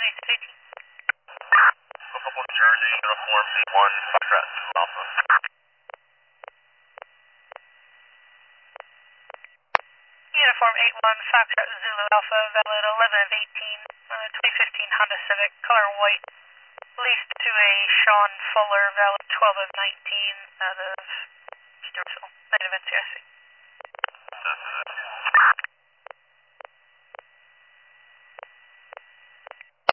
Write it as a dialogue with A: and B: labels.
A: Local Jersey, uniform B1, Foxtrot Zulu Alpha.
B: Uniform 81, Foxtrot Zulu Alpha, valid 11 of 18, 2015 Honda Civic, color white, leased to a Sean Fuller, valid 12 of 19, out of Stewartsville, negative NCIC.